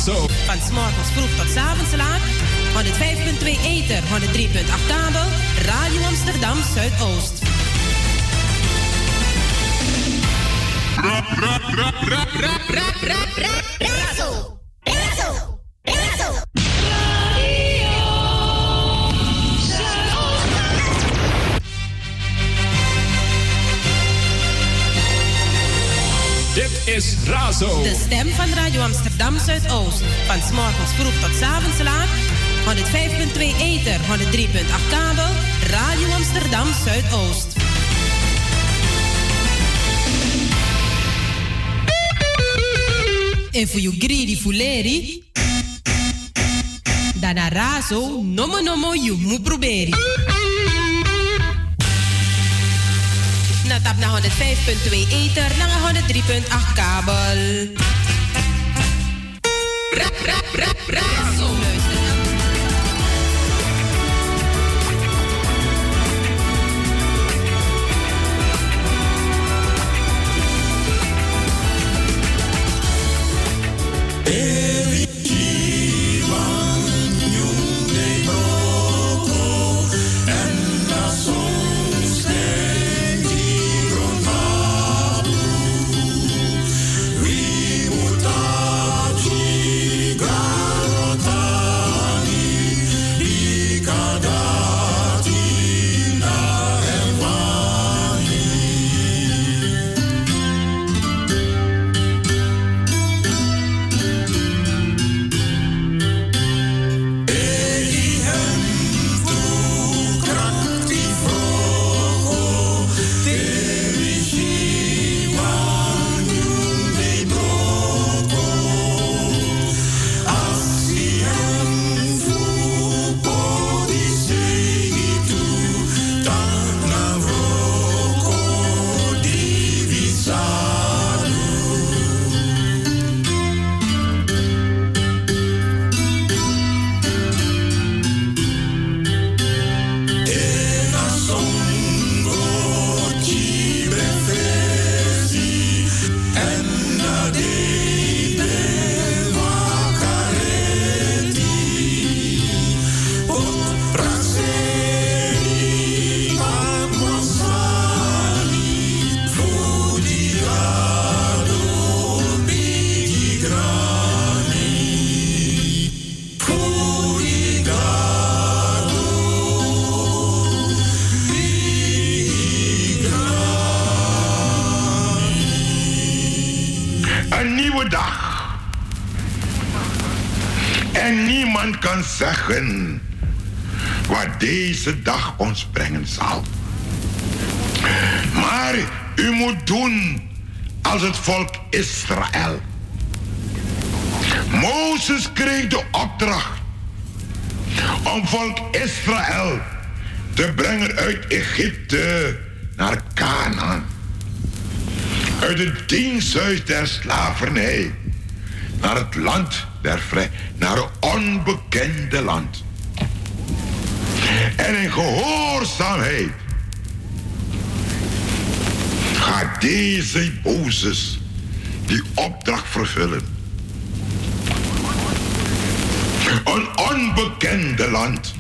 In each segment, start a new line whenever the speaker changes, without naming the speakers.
Razo.
Van 's morgens vroeg tot 's avonds laat. 105.2 ether, 103.8 kabel. Radio Amsterdam Zuidoost.
Razo. Razo. Razo.
Dit is Razo.
De stem van Radio Amsterdam Zuidoost. Van 's morgens vroeg tot 's avonds laat. 105.2 ether, 103.8 kabel. Radio Amsterdam Zuidoost. En voor you greedy fuleri. Dana Razo, nomo you moet proberen. Na tap naar 105.2 ether, naar 103.8 kabel. Razo.
Kan zeggen wat deze dag ons brengen zal. Maar u moet doen als het volk Israël. Mozes kreeg de opdracht om volk Israël te brengen uit Egypte naar Canaan. Uit het diensthuis der slavernij naar het land der vrij, naar een onbekende land. En in gehoorzaamheid gaat deze Mozes die opdracht vervullen. Een onbekende land,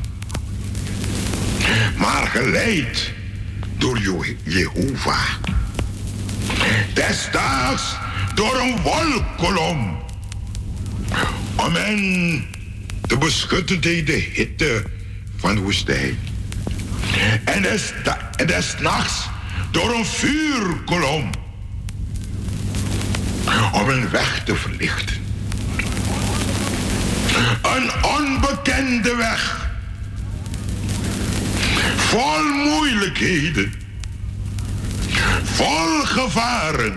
maar geleid door Jehovah. Desdaags door een wolkolom, om hen te beschutten tegen de hitte van de woestijn. En des nachts door een vuurkolom, om hun weg te verlichten. Een onbekende weg, vol moeilijkheden, vol gevaren.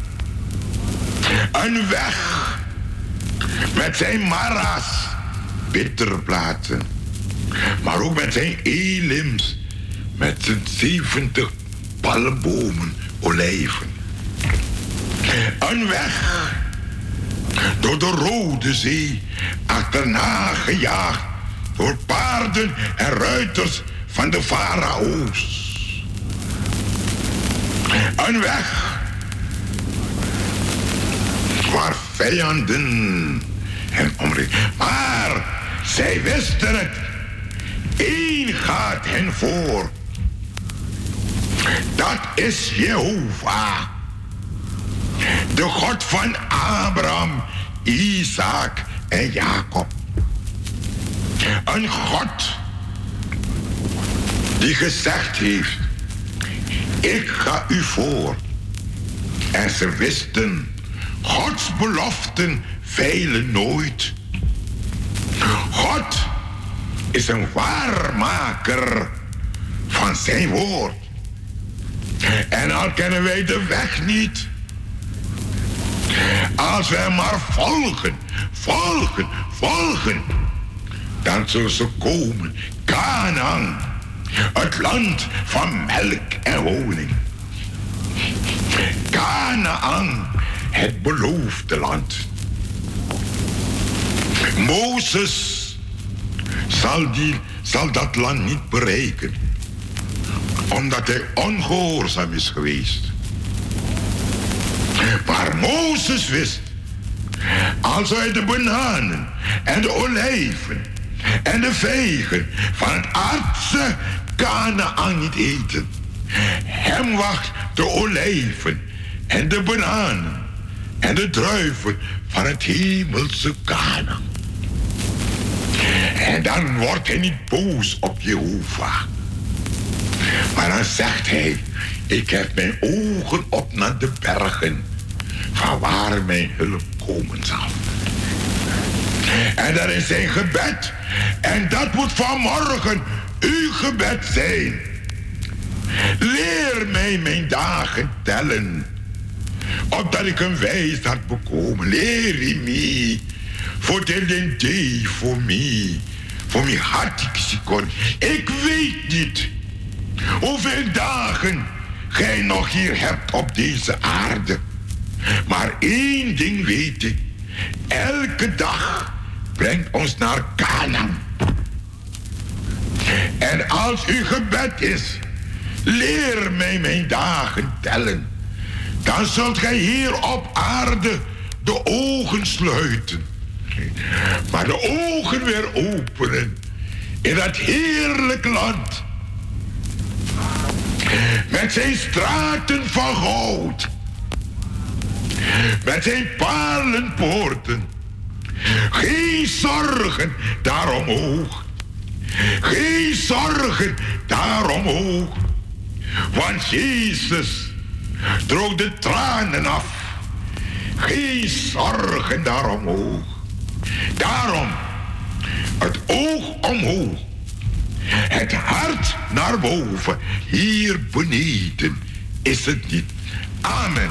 Een weg met zijn mara's, bitterplaten, maar ook met zijn elims, met zijn 70 palmbomen, olijven. Een weg door de Rode Zee, achterna gejaagd door paarden en ruiters van de farao's. Een weg waar vijanden hen omringd. Maar zij wisten het. Eén gaat hen voor. Dat is Jehovah. De God van Abraham, Isaac en Jacob. Een God die gezegd heeft: ik ga u voor. En ze wisten, Gods beloften veilen nooit. God is een waarmaker van zijn woord. En al kennen wij de weg niet, als wij maar volgen, dan zullen ze komen. Kanaan, het land van melk en honing. Kanaan, het beloofde land. Mozes zal dat land niet bereiken, omdat hij ongehoorzaam is geweest. Maar Mozes wist, als hij de bananen en de olijven en de vijgen van het aardse Kanaan niet eten, hem wacht de olijven en de bananen en de druiven van het hemelse Kanaan. En dan wordt hij niet boos op Jehovah. Maar dan zegt hij: ik heb mijn ogen op naar de bergen, van waar mijn hulp komen zal. En dat is zijn gebed. En dat moet vanmorgen uw gebed zijn. Leer mij mijn dagen tellen, opdat ik een wijsheid bekomen. Leer me, voor de day voor mij. Voor mij had ik ze kon. Ik weet niet hoeveel dagen gij nog hier hebt op deze aarde. Maar één ding weet ik. Elke dag brengt ons naar Kanaan. En als uw gebed is: leer mij mijn dagen tellen, dan zult gij hier op aarde de ogen sluiten, maar de ogen weer openen in dat heerlijk land, met zijn straten van goud, met zijn palenpoorten. Geen zorgen daaromhoog, geen zorgen daaromhoog, want Jezus droog de tranen af. Geen zorgen daaromhoog. Daarom het oog omhoog, het hart naar boven. Hier beneden is het niet. Amen.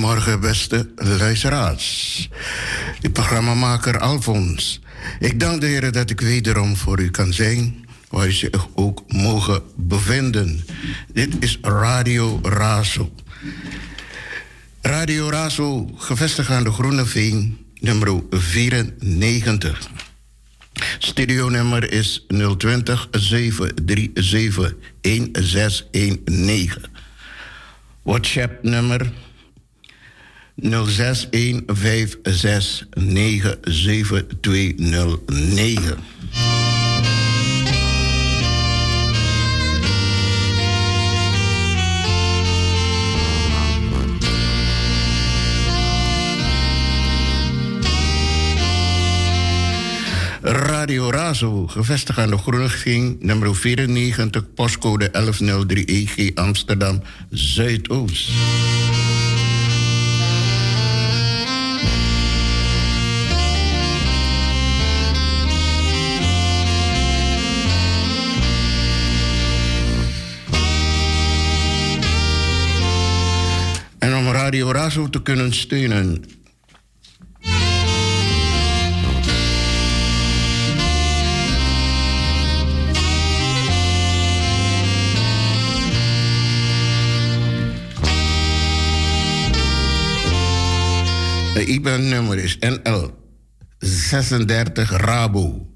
Goedemorgen, beste luisteraars. De programmamaker Alfons. Ik dank de Heer dat ik wederom voor u kan zijn, waar u zich ook mogen bevinden. Dit is Radio Razo. Radio Razo, gevestigd aan de Groene Veen, nummer 94. Studionummer is 020 737 1619. WhatsApp nummer 0615697209. Radio Razo, gevestigd aan de Groeniging, nummer 94, postcode 1103 EG Amsterdam Zuidoost. En om Radio Razo te kunnen steunen, de IBAN-nummer is NL 36 Rabo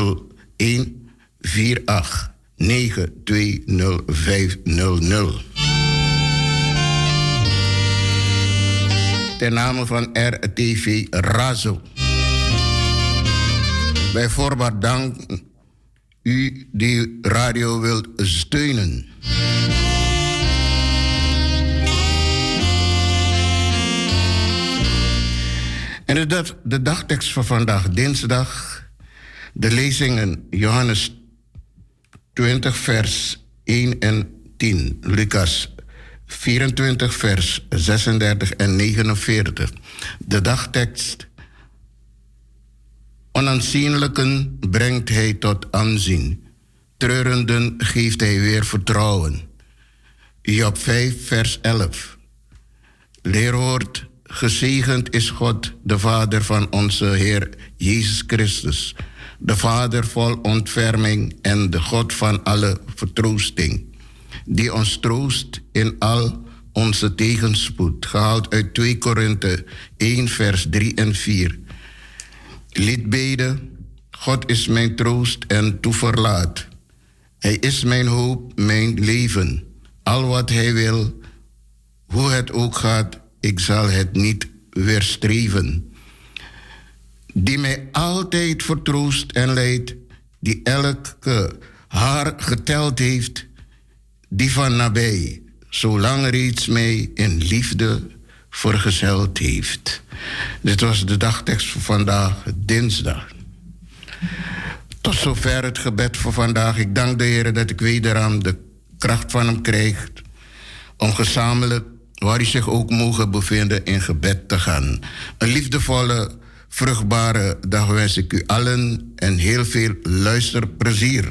0148 920500. Ten name van RTV Razo. Bij voorbaat dank u die radio wilt steunen. En de dagtekst van vandaag, dinsdag, de lezingen Johannes 20 vers 1 en 10, Lucas 24 vers 36 en 49. De dagtekst: onaanzienlijken brengt hij tot aanzien, treurenden geeft hij weer vertrouwen. Job 5 vers 11. Leerwoord: gezegend is God, de Vader van onze Heer Jezus Christus, de Vader vol ontferming en de God van alle vertroosting, die ons troost in al onze tegenspoed, gehaald uit 2 Korinthe 1 vers 3 en 4. Liedbede: God is mijn troost en toeverlaat. Hij is mijn hoop, mijn leven. Al wat hij wil, hoe het ook gaat, ik zal het niet weerstreven. Die mij altijd vertroost en leidt, die elke haar geteld heeft, die van nabij, zolang reeds mij in liefde vergezeld heeft. Dit was de dagtekst voor vandaag, dinsdag. Tot zover het gebed voor vandaag. Ik dank de Heer dat ik wederom de kracht van hem krijg om gezamenlijk, waar u zich ook mogen bevinden, in gebed te gaan. Een liefdevolle, vruchtbare dag wens ik u allen en heel veel luisterplezier.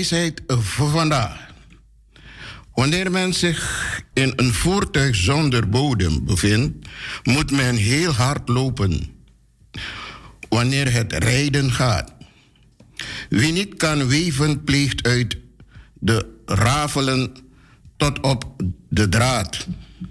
wijsheid voor vandaag. Wanneer men zich in een voertuig zonder bodem bevindt, moet men heel hard lopen wanneer het rijden gaat. Wie niet kan weven, pleegt uit de rafelen tot op de draad.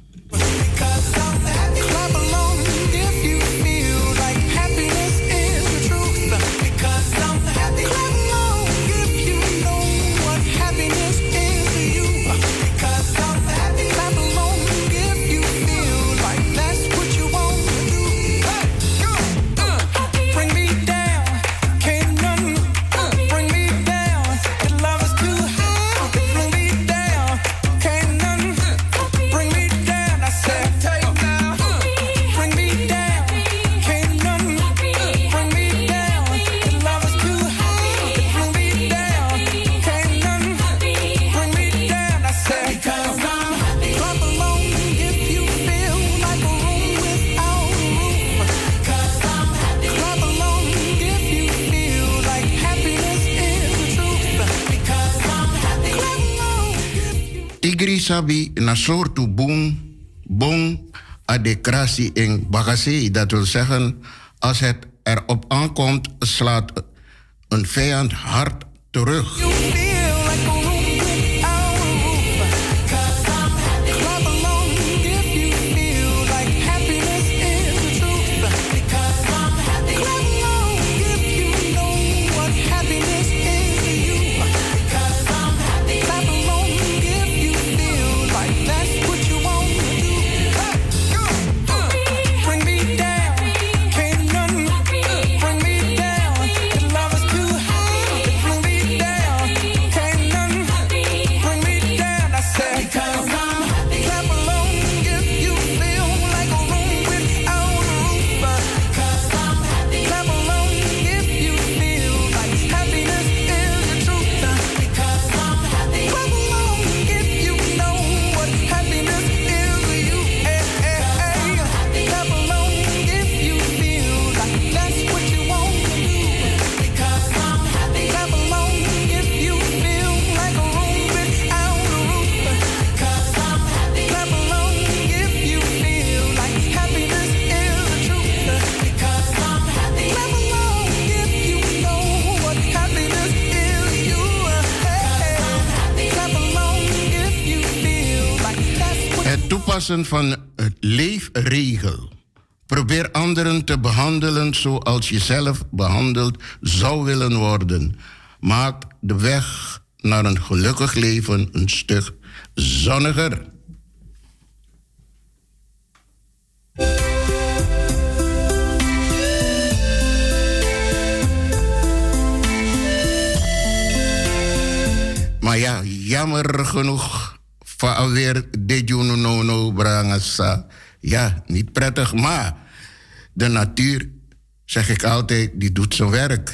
Tigri sabi na soortu bong adekrasi in bagase. Dat wil zeggen, als het erop aankomt, slaat een vijand hard terug. Van het leefregel. Probeer anderen te behandelen zoals je zelf behandeld zou willen worden. Maak de weg naar een gelukkig leven een stuk zonniger. Maar ja, jammer genoeg. Van alweer de Juno Brangasa. Ja, niet prettig, maar de natuur, zeg ik altijd, die doet zijn werk.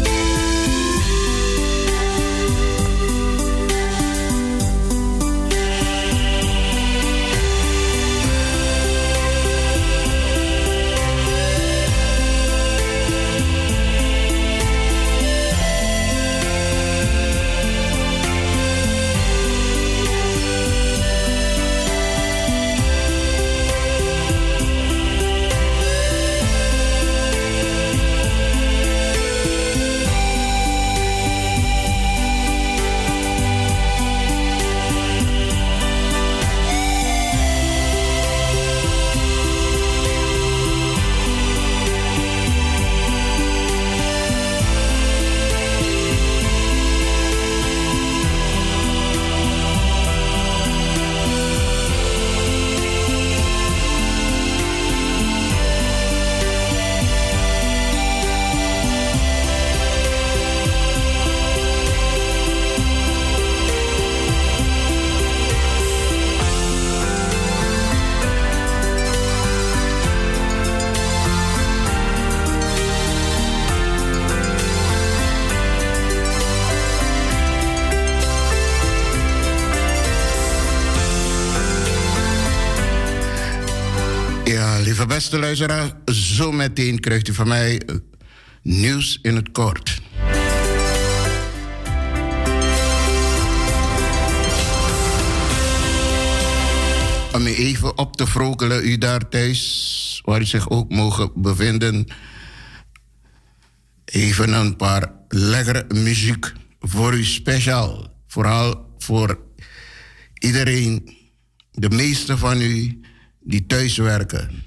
Lieve beste luisteraar, zo meteen krijgt u van mij nieuws in het kort. Om u even op te vrolijken, u daar thuis, waar u zich ook mogen bevinden. Even een paar lekkere muziek voor u speciaal. Vooral voor iedereen, de meeste van u die thuis werken.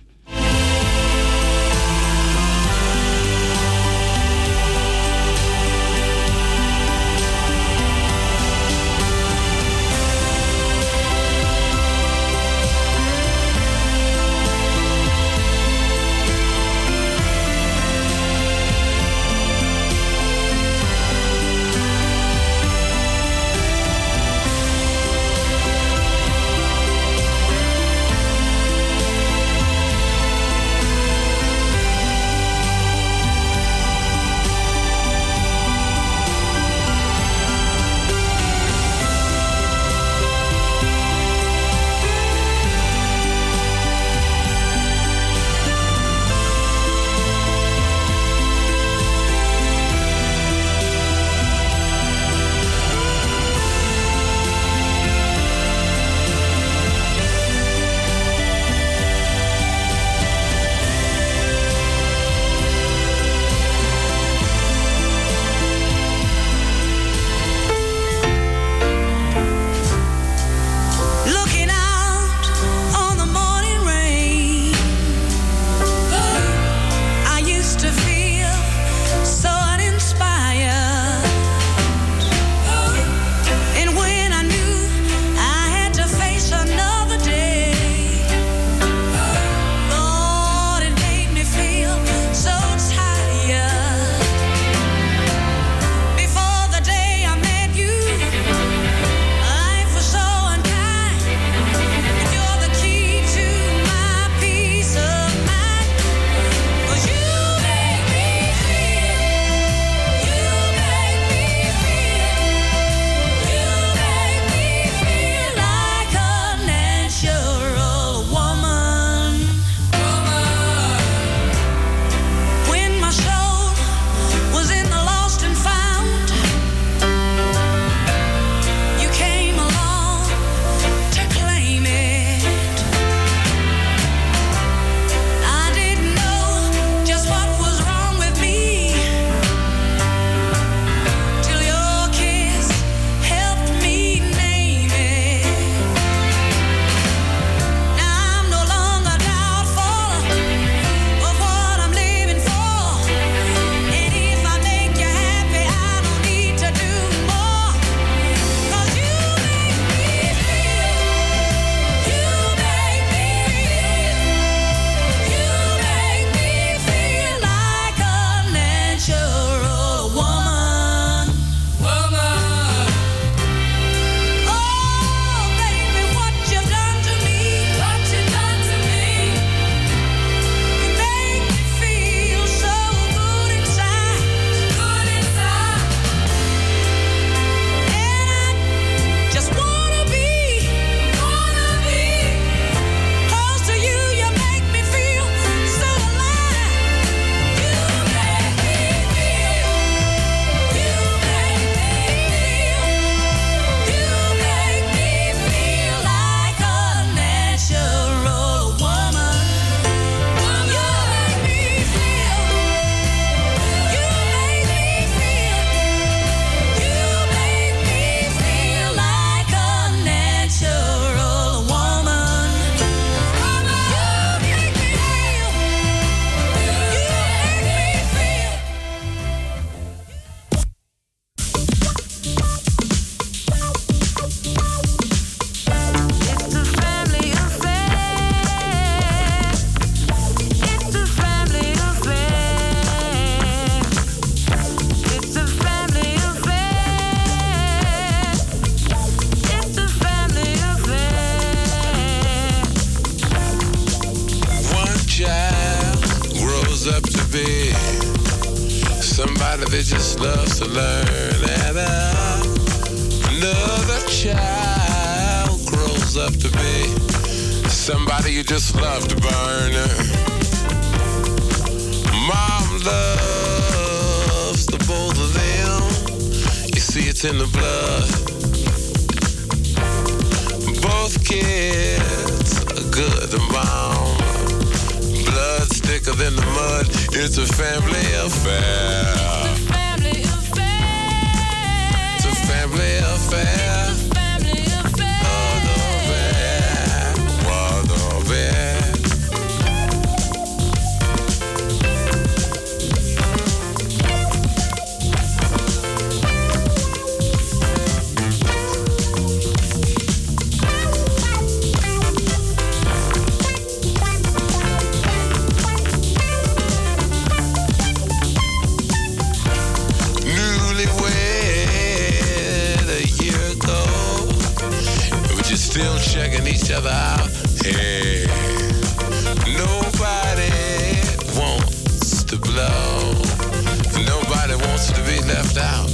somebody that just loves to learn, and another child grows up to be somebody you just love to burn. Mom loves the both of them. You see, it's in the blood. Both have kids, a good amount. Blood thicker than the mud. It's a family affair. It's a family affair. Still checking each other out. Hey, nobody wants to blow. Nobody wants to be left out.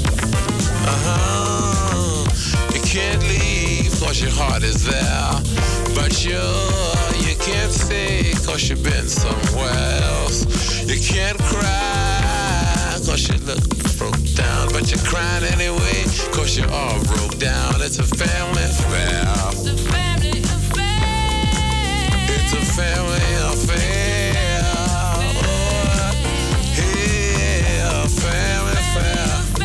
You can't leave cause your heart is there. But you can't stay cause you've been somewhere else. You can't cry cause you look broke down. But you're crying anyway cause you're all broke down. It's a family affair. It's a family affair. Oh, yeah, a family affair.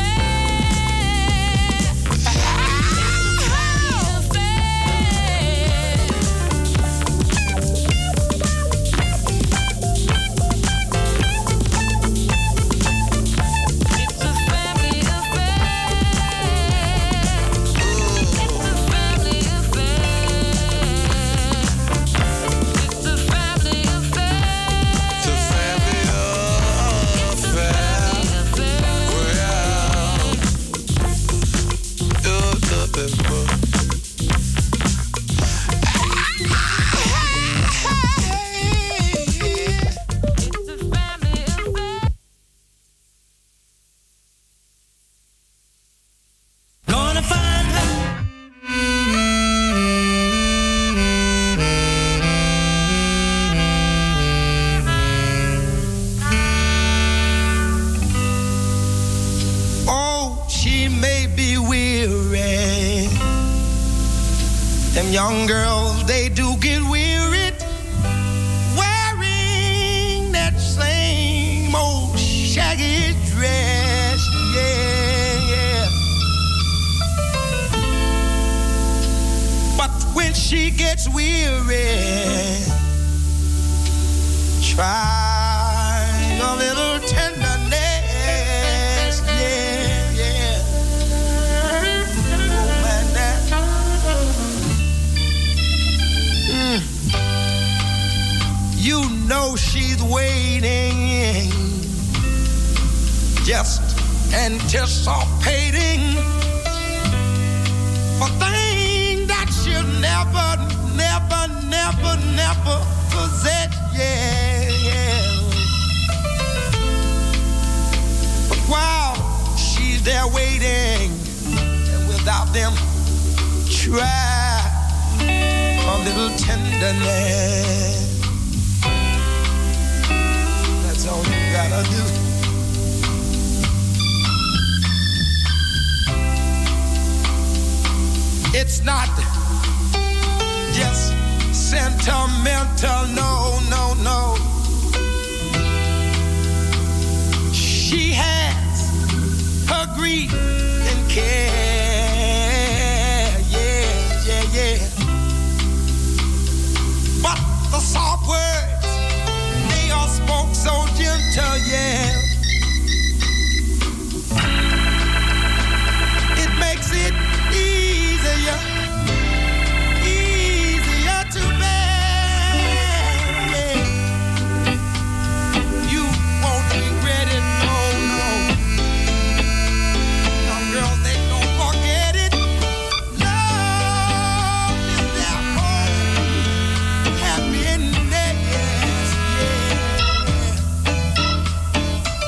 Young girls, they do get wearied wearing that same old shaggy dress, yeah. But when she gets weary, try a little tenderness, yeah. Oh man, that. You know she's waiting, just anticipating for things that she'll never possess, yeah. But while she's there waiting, and without them, try a little tenderness. That's all you gotta do. It's not just sentimental, no. She has her grief and care, yeah. But the soft words, they all spoke so gentle, yeah. It makes it easier to bear, yeah. You won't regret it, no. Young girls, they don't forget it. Love is their home, happiness, yeah.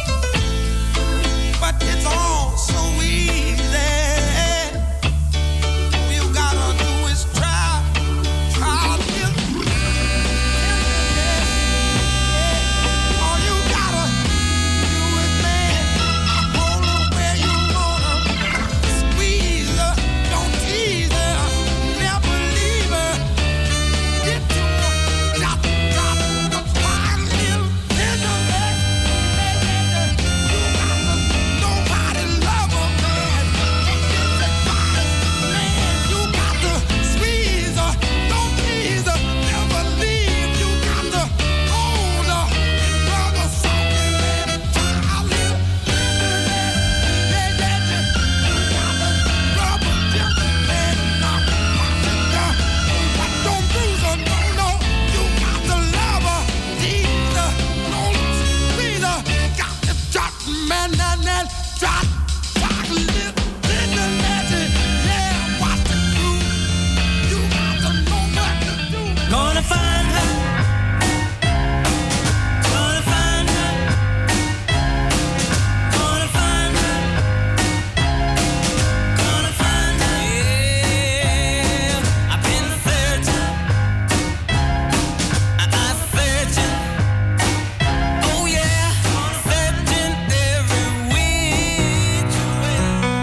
man, that drop, lip, in the legend. Yeah, watch the crew. You got to know what to do. Gonna find her. Gonna find her. Gonna find her. Gonna find her. Yeah, I've been searching. I'm searching. Oh yeah, searching every which way.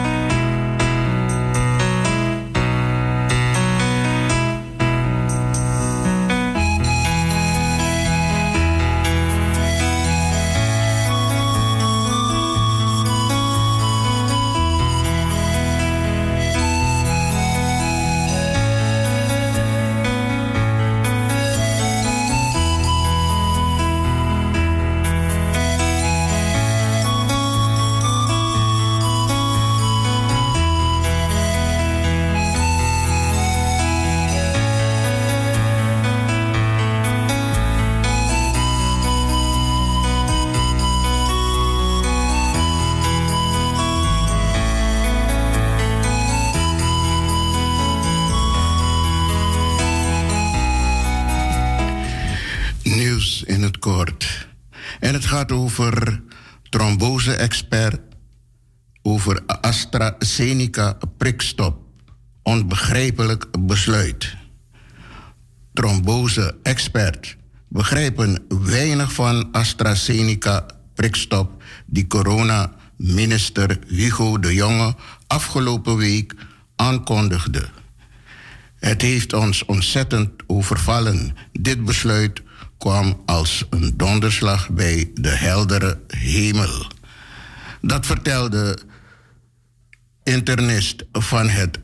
Nieuws in het kort. En het gaat over trombose-expert, over AstraZeneca prikstop. Onbegrijpelijk besluit. Trombose-expert begrijpen weinig van AstraZeneca prikstop die corona-minister Hugo de Jonge afgelopen week aankondigde. Het heeft ons ontzettend overvallen. Dit besluit kwam als een donderslag bij de heldere hemel. Dat vertelde internist van het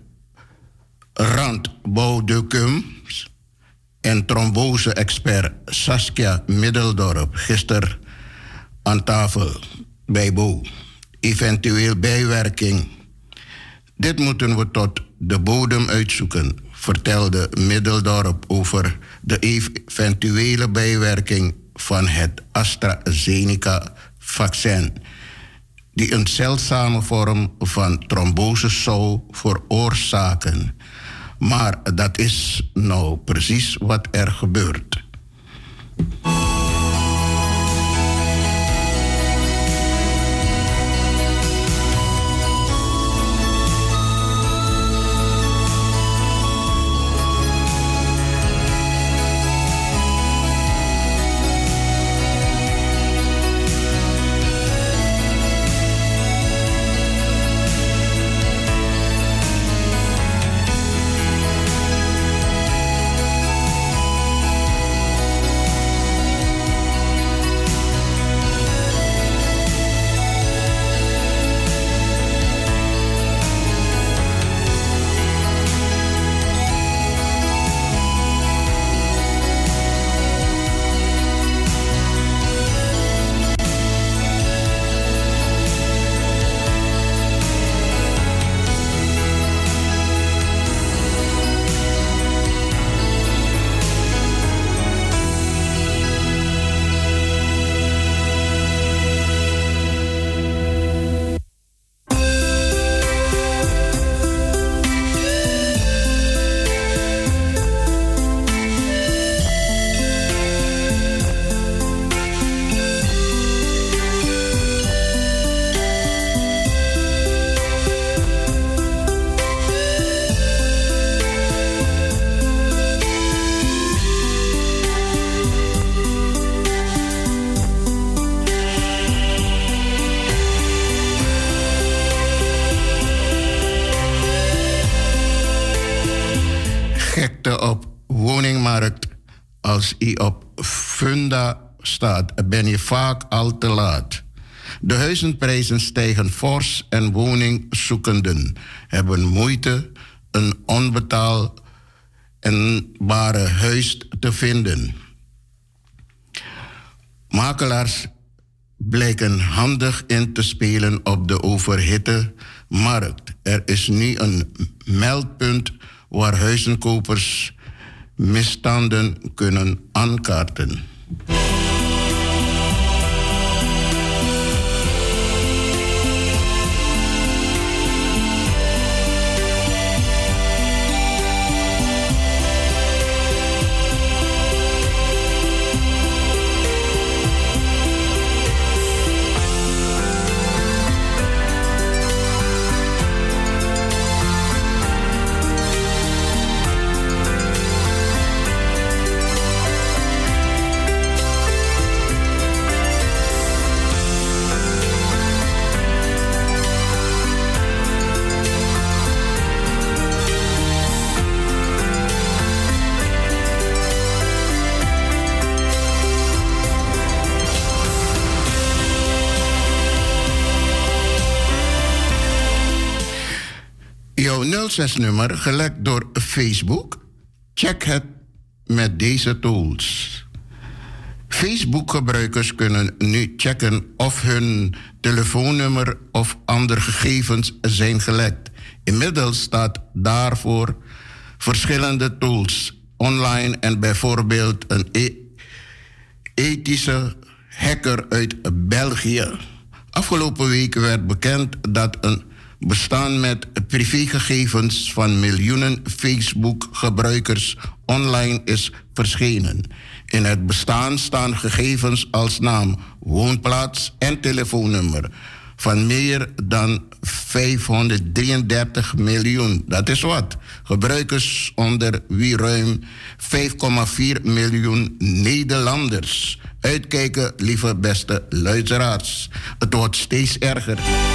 Randbouwdocum en trombose-expert Saskia Middeldorp gisteren aan tafel bij Bo. Eventueel bijwerking. Dit moeten we tot de bodem uitzoeken, vertelde Middeldorp over de eventuele bijwerking van het AstraZeneca-vaccin, die een zeldzame vorm van trombose zou veroorzaken. Maar dat is nou precies wat er gebeurt. Op woningmarkt, als je op funda staat, ben je vaak al te laat. De huizenprijzen stijgen fors en woningzoekenden hebben moeite een onbetaalbare huis te vinden. Makelaars blijken handig in te spelen op de overhitte markt. Er is nu een meldpunt waar huizenkopers misstanden kunnen aankaarten. 06-nummer gelekt door Facebook? Check het met deze tools. Facebook-gebruikers kunnen nu checken of hun telefoonnummer of andere gegevens zijn gelekt. Inmiddels staat daarvoor verschillende tools online en bijvoorbeeld een ethische hacker uit België. Afgelopen week werd bekend dat een bestaan met privégegevens van miljoenen Facebook-gebruikers online is verschenen. In het bestaan staan gegevens als naam, woonplaats en telefoonnummer van meer dan 533 miljoen. Dat is wat. Gebruikers onder wie ruim 5,4 miljoen Nederlanders. Uitkijken, lieve beste luisteraars. Het wordt steeds erger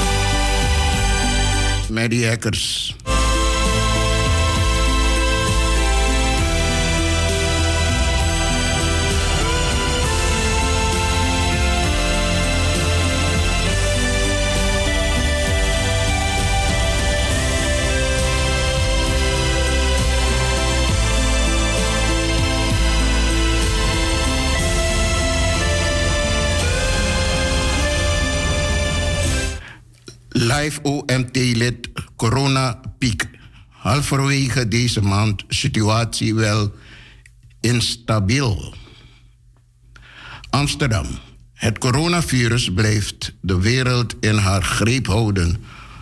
met die hackers. Live OMT-lid coronapiek. Halverwege deze maand situatie wel instabiel. Amsterdam. Het coronavirus blijft de wereld in haar greep houden.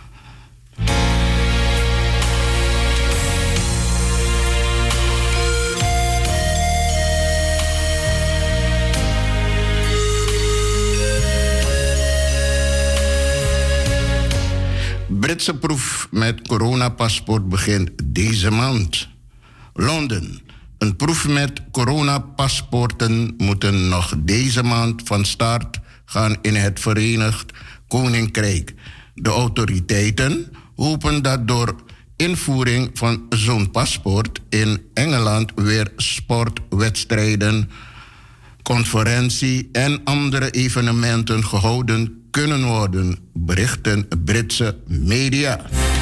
Britse proef met coronapaspoort begint deze maand. Londen. Een proef met coronapaspoorten moeten nog deze maand van start gaan in het Verenigd Koninkrijk. De autoriteiten hopen dat door invoering van zo'n paspoort in Engeland weer sportwedstrijden, conferentie en andere evenementen gehouden kunnen worden, berichten Britse media.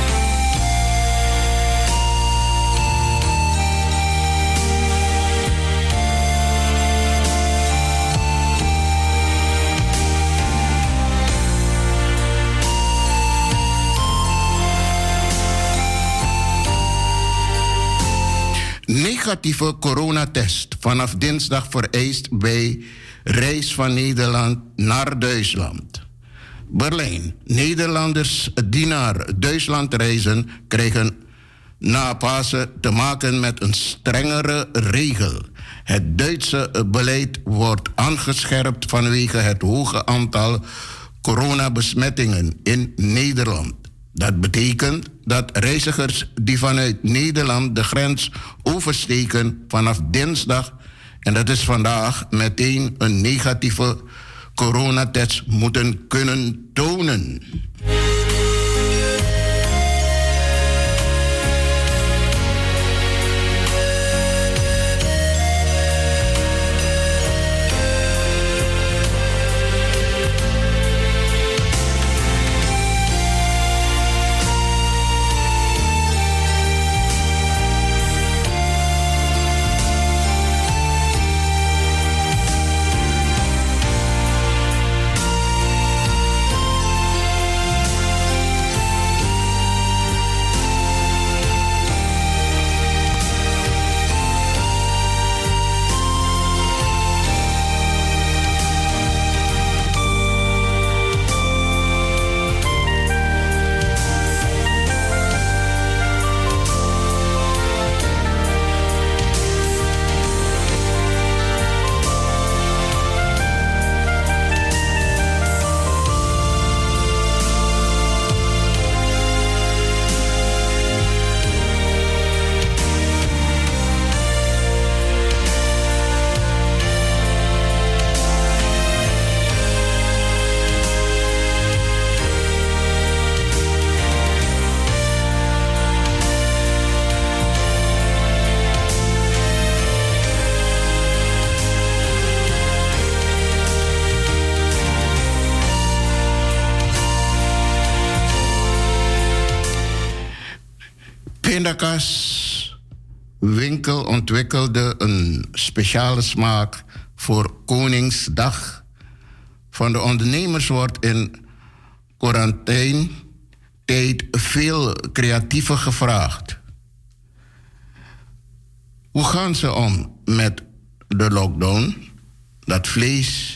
Negatieve coronatest vanaf dinsdag vereist bij reis van Nederland naar Duitsland. Berlijn. Nederlanders die naar Duitsland reizen krijgen na Pasen te maken met een strengere regel. Het Duitse beleid wordt aangescherpt vanwege het hoge aantal coronabesmettingen in Nederland. Dat betekent dat reizigers die vanuit Nederland de grens oversteken vanaf dinsdag, en dat is vandaag, meteen een negatieve coronatest moeten kunnen tonen. pindakaaswinkel ontwikkelde een speciale smaak voor Koningsdag. Van de ondernemers wordt in quarantainetijd veel creatiever gevraagd. Hoe gaan ze om met de lockdown? Dat vlees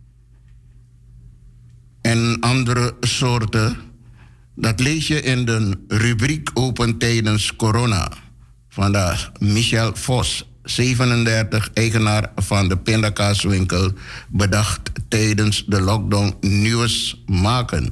en andere soorten, dat lees je in de rubriek Open tijdens corona. Vandaag Michel Vos, 37, eigenaar van de pindakaaswinkel, bedacht tijdens de lockdown nieuws maken.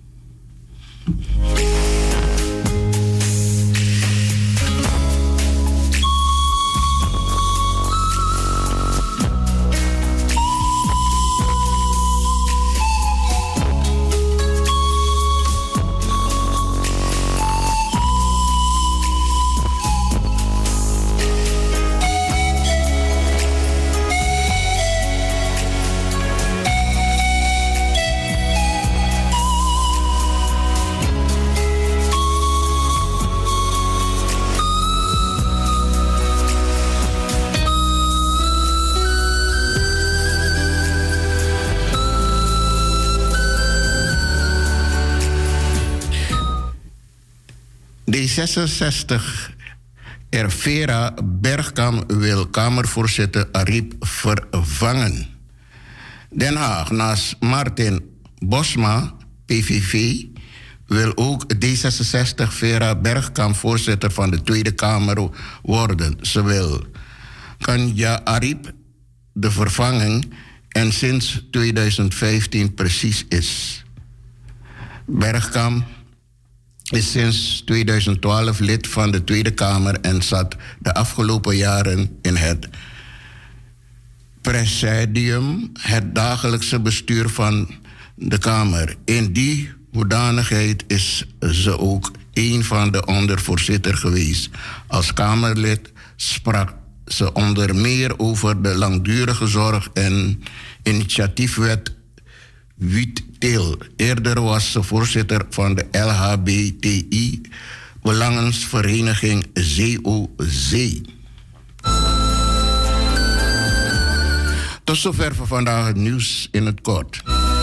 D66 Vera Bergkamp wil Kamervoorzitter Ariep vervangen. Den Haag, naast Martin Bosma, PVV, wil ook D66 Vera Bergkamp voorzitter van de Tweede Kamer worden. Ze wil Kanja Ariep de vervanging en sinds 2015 precies is. Bergkamp is sinds 2012 lid van de Tweede Kamer en zat de afgelopen jaren in het presidium, het dagelijkse bestuur van de Kamer. In die hoedanigheid is ze ook een van de ondervoorzitter geweest. Als Kamerlid sprak ze onder meer over de langdurige zorg en initiatiefwet Wiet-Til. Eerder was ze voorzitter van de LHBTI Belangensvereniging ZOZ. Tot zover voor vandaag het nieuws in het kort.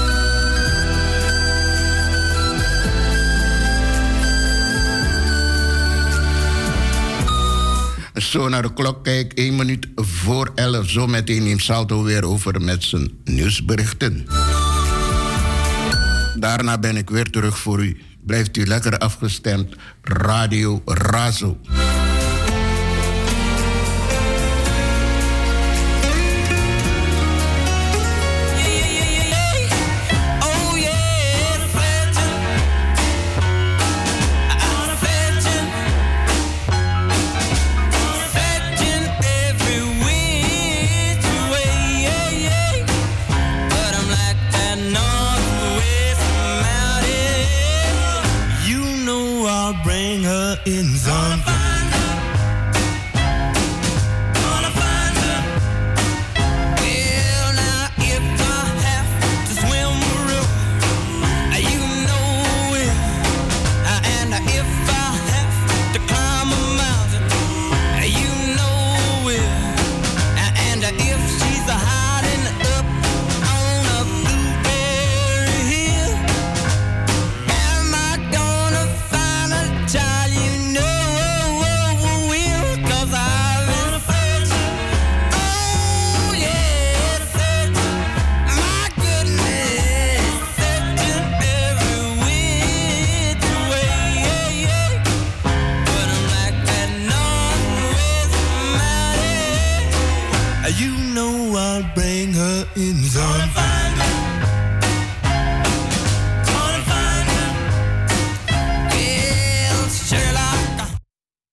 Zo naar de klok kijk, 1 minuut voor 11. Zo meteen neemt Salto weer over met zijn nieuwsberichten. Daarna ben ik weer terug voor u. Blijft u lekker afgestemd. Radio Razo.
In Zon. In Zon.